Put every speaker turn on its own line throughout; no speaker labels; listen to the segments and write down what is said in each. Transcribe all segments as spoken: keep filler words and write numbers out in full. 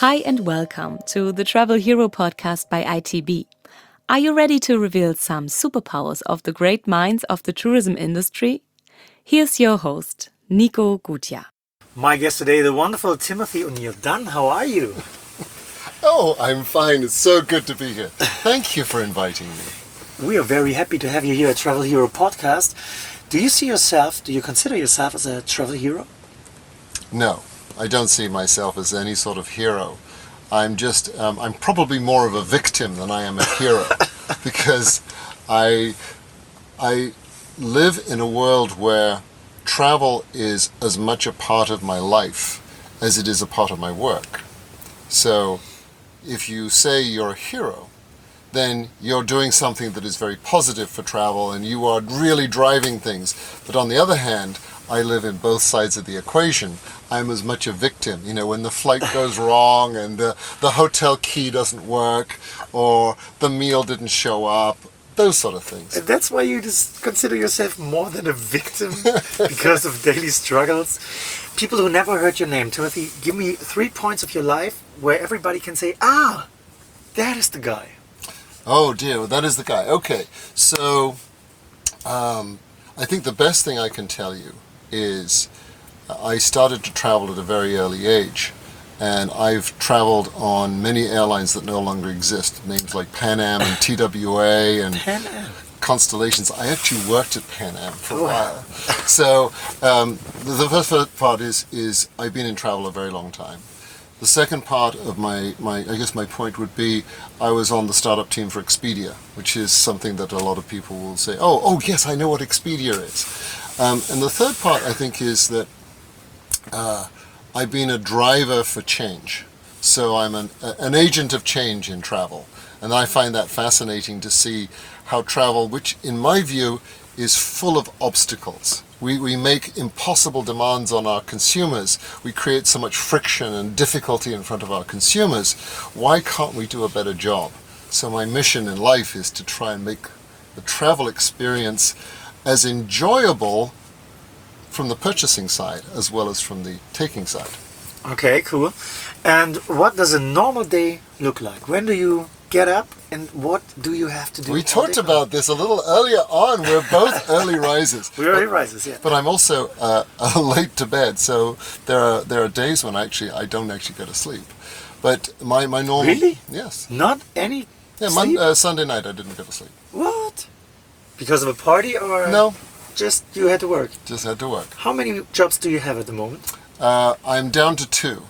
Hi and welcome to the Travel Hero podcast by I T B. Are you ready to reveal some superpowers of the great minds of the tourism industry? Here's your host, Nico Gutia.
My guest today, the wonderful Timothy O'Neill Dunn. How are you?
Oh, I'm fine. It's so good to be here. Thank you for inviting me.
We are very happy to have you here at Travel Hero podcast. Do you see yourself, do you consider yourself as a travel hero?
No, I don't see myself as any sort of hero. I'm just, um, I'm probably more of a victim than I am a hero because I, I live in a world where travel is as much a part of my life as it is a part of my work. So if you say you're a hero, then you're doing something that is very positive for travel and you are really driving things. But on the other hand, I live in both sides of the equation. I'm as much a victim. You know, when the flight goes wrong and the, the hotel key doesn't work or the meal didn't show up, those sort of things.
And that's why you just consider yourself more than a victim because of daily struggles. People who never heard your name, Timothy, give me three points of your life where everybody can say, ah, that is the guy.
Oh dear, that is the guy. Okay, so um, I think the best thing I can tell you is I started to travel at a very early age, and I've traveled on many airlines that no longer exist, names like Pan Am and T W A and
Pan Am.
Constellations. I actually worked at Pan Am for a
Wow.
while. So um, the, the first part is, is I've been in travel a very long time. The second part of my, my, I guess my point would be, I was on the startup team for Expedia, which is something that a lot of people will say, oh, oh yes, I know what Expedia is. Um, and the third part, I think, is that uh, I've been a driver for change. So I'm an, an agent of change in travel. And I find that fascinating to see how travel, which in my view is full of obstacles. We, we make impossible demands on our consumers. We create so much friction and difficulty in front of our consumers. Why can't we do a better job? So my mission in life is to try and make the travel experience as enjoyable from the purchasing side as well as from the taking side.
Okay, cool. And what does a normal day look like? When do you get up and what do you have to do?
We
all
talked
day
about this a little earlier on. We're both early risers.
long? We're early risers, yeah.
But I'm also uh, late to bed, so there are there are days when actually I don't actually go to sleep. But my, my normal...
Really?
Yes.
Not any
Yeah, Mon-
sleep?
uh, Sunday night I didn't go to sleep.
What? Because of a party or
No,
just you had to work?
just had to work.
How many jobs do you have at the moment?
Uh, I'm down to two.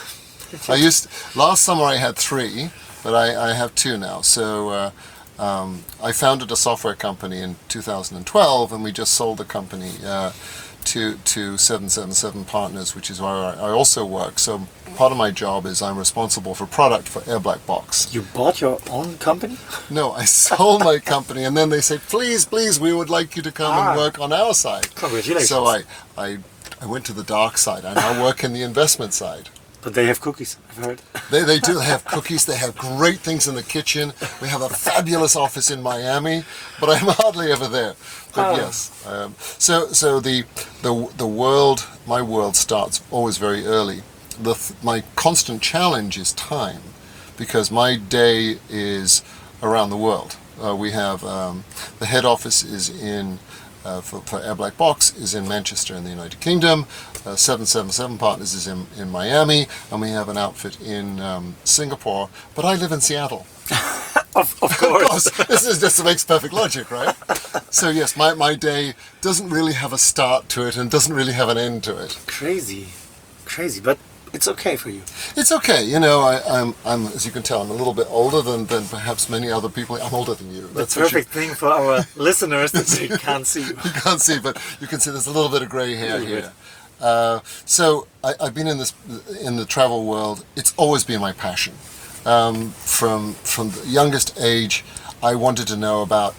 I used last summer I had three, but I, I have two now. So uh, um, I founded a software company in two thousand twelve, and we just sold the company uh, to to seven seven seven Partners, which is where I, I also work. So part of my job is I'm responsible for product for Air Black Box.
You bought your own company?
No, I sold my company, and then they say, please, please, we would like you to come
Ah.
and work on our side.
Congratulations.
So I, I I went to the dark side. I now work in the investment side.
But they have cookies, I've heard.
They, they do have cookies, they have great things in the kitchen. We have a fabulous office in Miami, but I'm hardly ever there. But
Oh.
yes, um, so so the, the the world, my world starts always very early. The, my constant challenge is time, because my day is around the world. Uh, we have, um, the head office is in, Uh, for, for Air Black Box is in Manchester in the United Kingdom. Uh, seven seven seven Partners is in, in Miami, and we have an outfit in um, Singapore. But I live in Seattle.
Of, of
Of
course.
course, this is just makes perfect logic, right? So yes, my, my day doesn't really have a start to it and doesn't really have an end to it.
Crazy. Crazy. But it's okay for you.
It's okay, you know. I, I'm, I'm, as you can tell, I'm a little bit older than, than perhaps many other people. I'm older than you.
The
That's for sure.
perfect thing for our listeners that they can't see you.
You can't see, but you can see there's a little bit of grey hair here. Uh, so I, I've been in this in the travel world. It's always been my passion. Um, from from the youngest age, I wanted to know about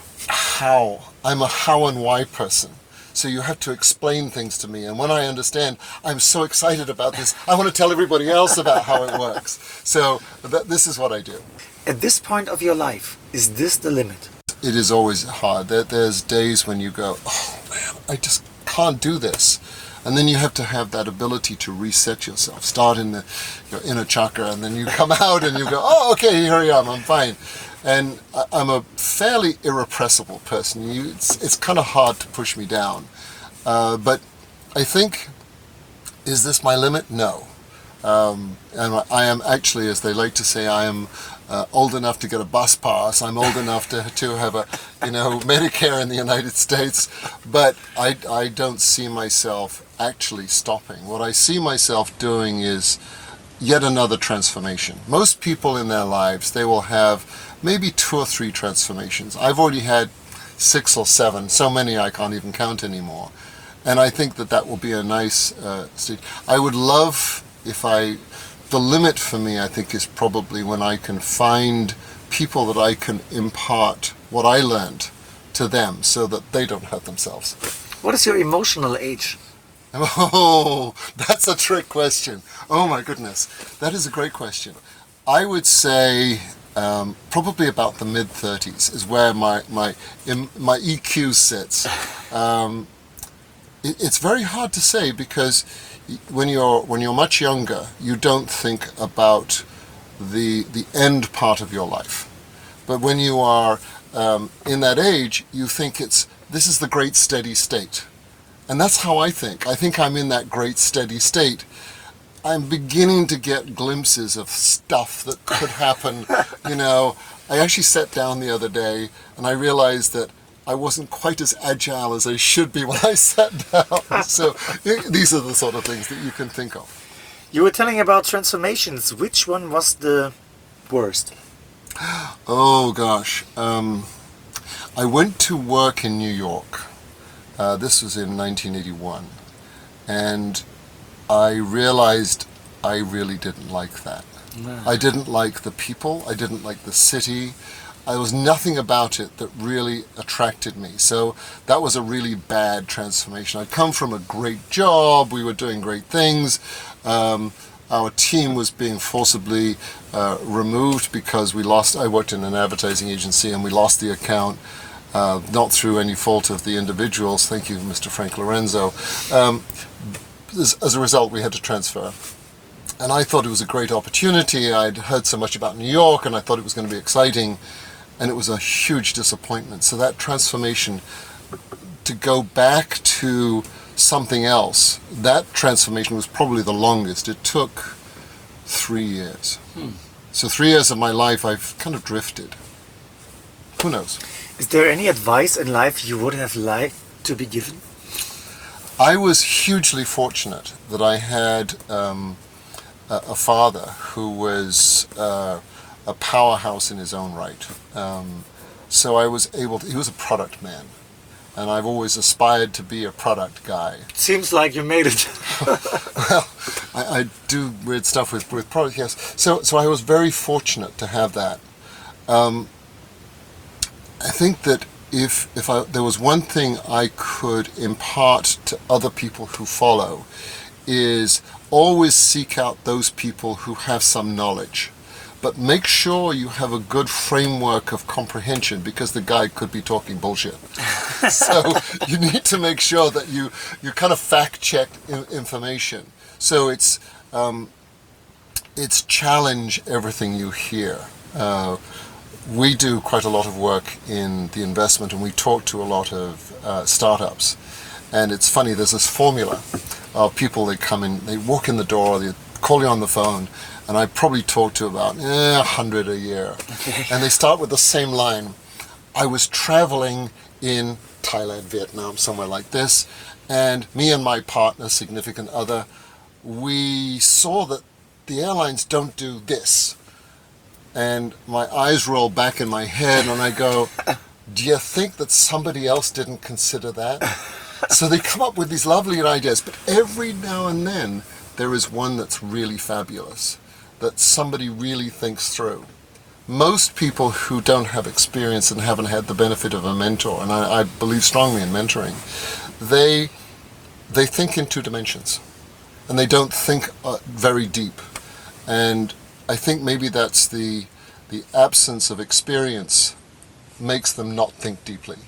how. I'm a how and why person. So you have to explain things to me, and when I understand, I'm so excited about this. I want to tell everybody else about how it works. So th- this is what I do.
At this point of your life, is this the limit?
It is always hard. There, there's days when you go, oh man, I just can't do this. And then you have to have that ability to reset yourself. Start in the your inner chakra, and then you come out and you go, oh, okay, here I am, I'm fine. And I- I'm a fairly irrepressible person. You, it's it's kind of hard to push me down. Uh, but I think, is this my limit? No. Um, and I am actually, as they like to say, I am uh, old enough to get a bus pass. I'm old enough to, to have a, you know, Medicare in the United States. But I, I don't see myself actually stopping. What I see myself doing is yet another transformation. Most people in their lives, they will have maybe two or three transformations. I've already had six or seven, so many I can't even count anymore. And I think that that will be a nice uh, stage. I would love if I, the limit for me, I think, is probably when I can find people that I can impart what I learned to them so that they don't hurt themselves.
What is your emotional age?
Oh, that's a trick question. Oh my goodness. That is a great question. I would say um, probably about the mid thirties is where my, my, im, my E Q sits. Um, it, it's very hard to say because when you're when you're much younger, you don't think about the the end part of your life. But when you are um, in that age, you think it's this is the great steady state, and that's how I think. I think I'm in that great steady state. I'm beginning to get glimpses of stuff that could happen. You know, I actually sat down the other day and I realized that I wasn't quite as agile as I should be when I sat down. So these are the sort of things that you can think of.
You were telling about transformations. Which one was the worst?
Oh gosh. Um, I went to work in New York. Uh, this was in nineteen eighty-one. And I realized I really didn't like that.
No.
I didn't like the people. I didn't like the city. There was nothing about it that really attracted me. So that was a really bad transformation. I'd come from a great job. We were doing great things. Um, our team was being forcibly uh, removed because we lost, I worked in an advertising agency and we lost the account, uh, not through any fault of the individuals. Thank you, Mister Frank Lorenzo. Um, as, as a result, we had to transfer. And I thought it was a great opportunity. I'd heard so much about New York and I thought it was going to be exciting. And it was a huge disappointment. So that transformation, to go back to something else, that transformation was probably the longest. It took three years. Hmm. So three years of my life, I've kind of drifted. Who knows?
Is there any advice in life you would have liked to be given?
I was hugely fortunate that I had um, a, a father who was uh, a powerhouse in his own right. Um, so I was able to, he was a product man. And I've always aspired to be a product guy.
Seems like you made it.
Well, I, I do weird stuff with, with product, yes. So so I was very fortunate to have that. Um, I think that if if I, there was one thing I could impart to other people who follow, is always seek out those people who have some knowledge. But make sure you have a good framework of comprehension, because the guy could be talking bullshit. So you need to make sure that you, you kind of fact-check information. So it's um, it's challenge everything you hear. Uh, we do quite a lot of work in the investment, and we talk to a lot of uh, startups. And it's funny, there's this formula of people that come in, they walk in the door, they call you on the phone, and I probably talk to about eh, a hundred a year. And they start with the same line. I was traveling in Thailand, Vietnam, somewhere like this, and me and my partner, significant other, we saw that the airlines don't do this. And my eyes roll back in my head and I go, do you think that somebody else didn't consider that? So they come up with these lovely ideas, but every now and then there is one that's really fabulous, that somebody really thinks through. Most people who don't have experience and haven't had the benefit of a mentor, and I, I believe strongly in mentoring, they they think in two dimensions, and they don't think uh, very deep. And I think maybe that's the the absence of experience makes them not think deeply.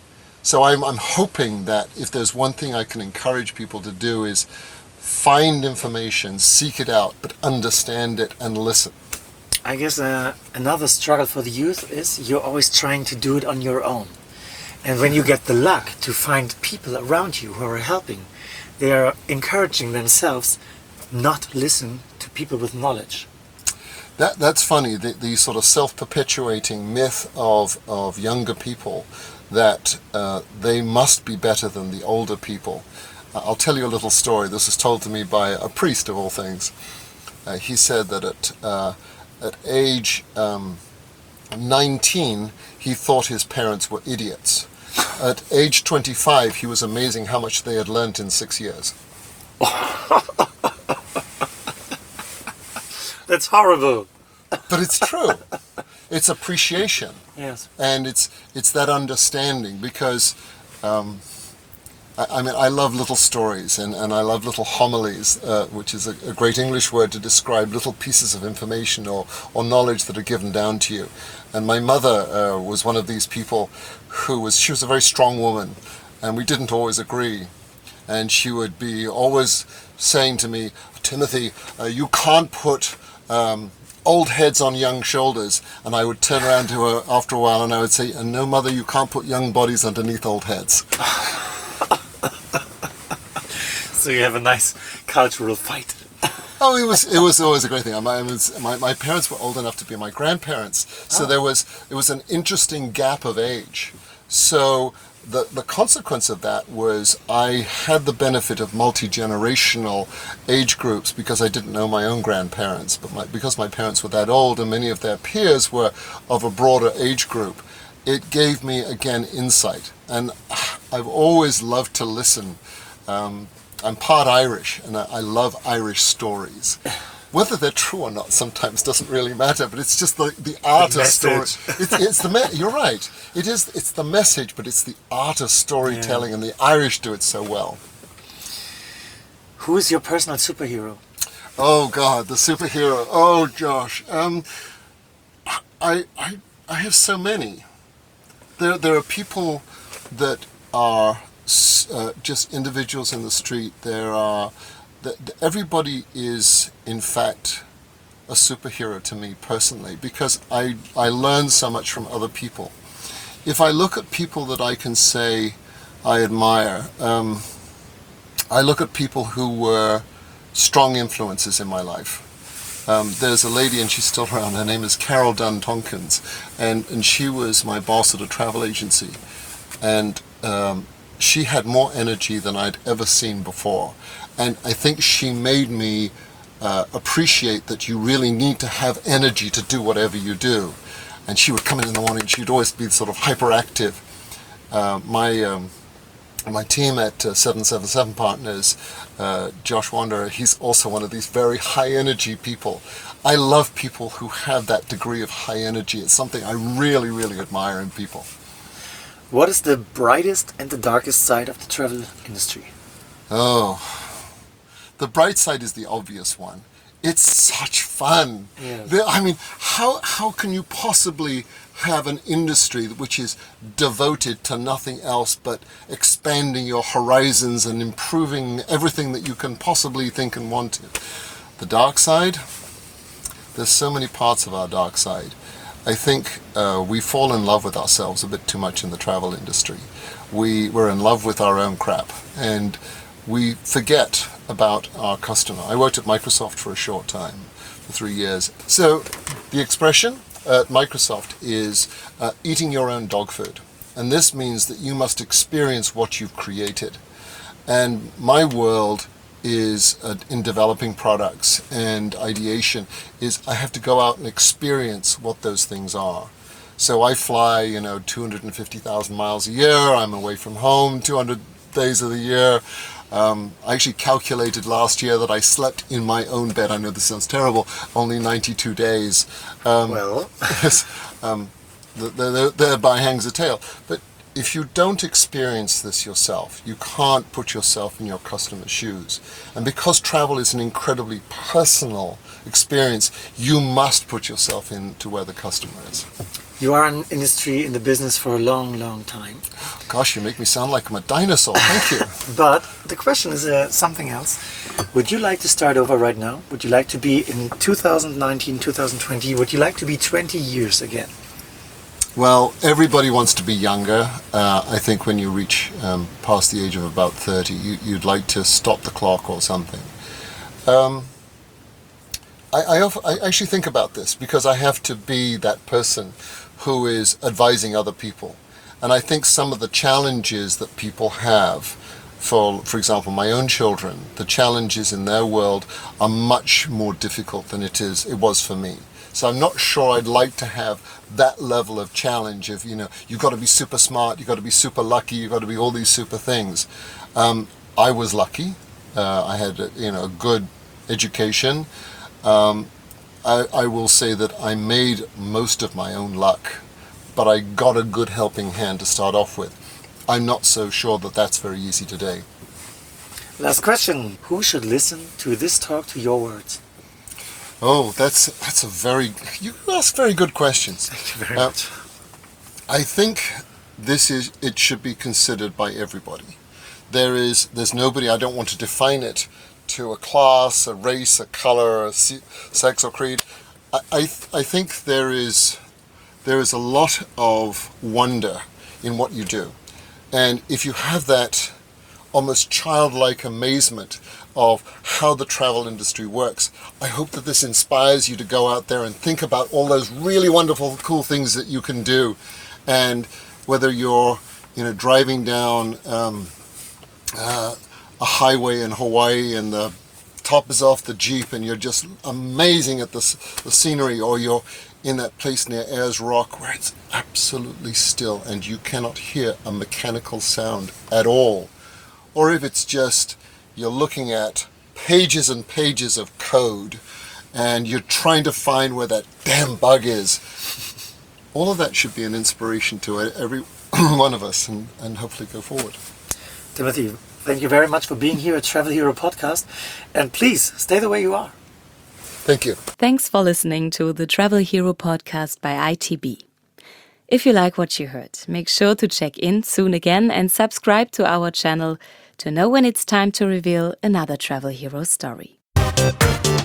So I'm, I'm hoping that if there's one thing I can encourage people to do is find information, seek it out, but understand it and listen.
I guess uh, another struggle for the youth is you're always trying to do it on your own. And when you get the luck to find people around you who are helping, they are encouraging themselves not listen to people with knowledge.
That that's funny, the, the sort of self-perpetuating myth of, of younger people that uh, they must be better than the older people. Uh, I'll tell you a little story. This was told to me by a priest of all things. Uh, he said that at uh, at age um, nineteen, he thought his parents were idiots. At age twenty-five, he was amazing how much they had learnt in six years.
That's horrible.
But it's true. It's appreciation.
Yes.
And it's it's that understanding, because um, I, I mean I love little stories and, and I love little homilies, uh, which is a, a great English word to describe little pieces of information or, or knowledge that are given down to you. And my mother uh, was one of these people who was she was a very strong woman, and we didn't always agree. And she would be always saying to me, Timothy, uh, you can't put um, old heads on young shoulders. And I would turn around to her after a while and I would say, no, mother, you can't put young bodies underneath old heads.
So you have a nice cultural fight.
Oh, it was it was always a great thing. My, my, my parents were old enough to be my grandparents, so
Oh.
there was it was an interesting gap of age. So the the consequence of that was I had the benefit of multi-generational age groups because I didn't know my own grandparents, but my, because my parents were that old and many of their peers were of a broader age group, it gave me again insight. And I've always loved to listen. Um, I'm part Irish, and I, I love Irish stories. Whether they're true or not sometimes doesn't really matter, but it's just the, the art
The
of story.
message.
It's, it's the me- you're right. It is. It's the message, but it's the art of storytelling, and the Irish do it so well.
Who is your personal superhero?
Oh God, the superhero. Oh Josh, um, I I I have so many. There there are people that are uh, just individuals in the street. There are that everybody is in fact a superhero to me personally, because I I learn so much from other people. If I look at people that I can say I admire, um, I look at people who were strong influences in my life. Um, there's a lady, and she's still around, her name is Carol Dunn Tompkins, and, and she was my boss at a travel agency. And um, she had more energy than I'd ever seen before. And I think she made me uh, appreciate that you really need to have energy to do whatever you do. And she would come in in the morning, she'd always be sort of hyperactive. Uh, my... Um, My team at uh, seven seven seven Partners, uh, Josh Wanderer, he's also one of these very high energy people. I love people who have that degree of high energy. It's something I really, really admire in people.
What is the brightest and the darkest side of the travel industry?
Oh, the bright side is the obvious one. It's such fun.
Yes.
The- I mean, how how can you possibly have an industry which is devoted to nothing else but expanding your horizons and improving everything that you can possibly think and want to? The dark side? There's so many parts of our dark side. I think uh, we fall in love with ourselves a bit too much in the travel industry. We, we're in love with our own crap, and we forget about our customer. I worked at Microsoft for a short time, for three years. So the expression at Microsoft is uh, eating your own dog food. And this means that you must experience what you've created. And my world is uh, in developing products and ideation is I have to go out and experience what those things are. So I fly, you know, two hundred fifty thousand miles a year. I'm away from home two hundred days of the year. Um, I actually calculated last year that I slept in my own bed. I know this sounds terrible. Only ninety-two days. Um,
Well,
yes, um, there, thereby hangs a tale. But if you don't experience this yourself, you can't put yourself in your customer's shoes. And because travel is an incredibly personal experience, you must put yourself into where the customer is.
You are in industry, in the business for a long, long time.
Gosh, you make me sound like I'm a dinosaur. Thank you.
But the question is uh, something else. Would you like to start over right now? Would you like to be in two thousand nineteen, two thousand twenty? Would you like to be twenty years again?
Well, everybody wants to be younger. Uh, I think when you reach um, past the age of about thirty, you, you'd like to stop the clock or something. Um, I, I, often, I actually think about this because I have to be that person who is advising other people. And I think some of the challenges that people have, for for example, my own children, the challenges in their world are much more difficult than it is it was for me. So I'm not sure I'd like to have that level of challenge of, you know, you've got to be super smart, you've got to be super lucky, you've got to be all these super things. Um, I was lucky. Uh, I had, a, you know, a good education. Um, I, I will say that I made most of my own luck, but I got a good helping hand to start off with. I'm not so sure that that's very easy today.
Last question. Who should listen to this talk, to your words?
Oh, that's that's a very, you ask very good questions.
Thank you very
Uh,
much.
I think this is, it should be considered by everybody. There is, there's nobody, I don't want to define it to a class, a race, a color, a se- sex or creed. I, I, th- I think there is, there is a lot of wonder in what you do. And if you have that almost childlike amazement of how the travel industry works, I hope that this inspires you to go out there and think about all those really wonderful, cool things that you can do. And whether you're, you know, driving down um, uh, a highway in Hawaii and the top is off the Jeep and you're just amazing at the, the scenery, or you're in that place near Ayers Rock where it's absolutely still and you cannot hear a mechanical sound at all. Or if it's just you're looking at pages and pages of code and you're trying to find where that damn bug is. All of that should be an inspiration to every one of us, and, and hopefully go forward.
Timothy, thank you very much for being here at Travel Hero Podcast. And please, stay the way you are.
Thank you.
Thanks for listening to the Travel Hero Podcast by I T B. If you like what you heard, make sure to check in soon again and subscribe to our channel to know when it's time to reveal another Travel Hero story.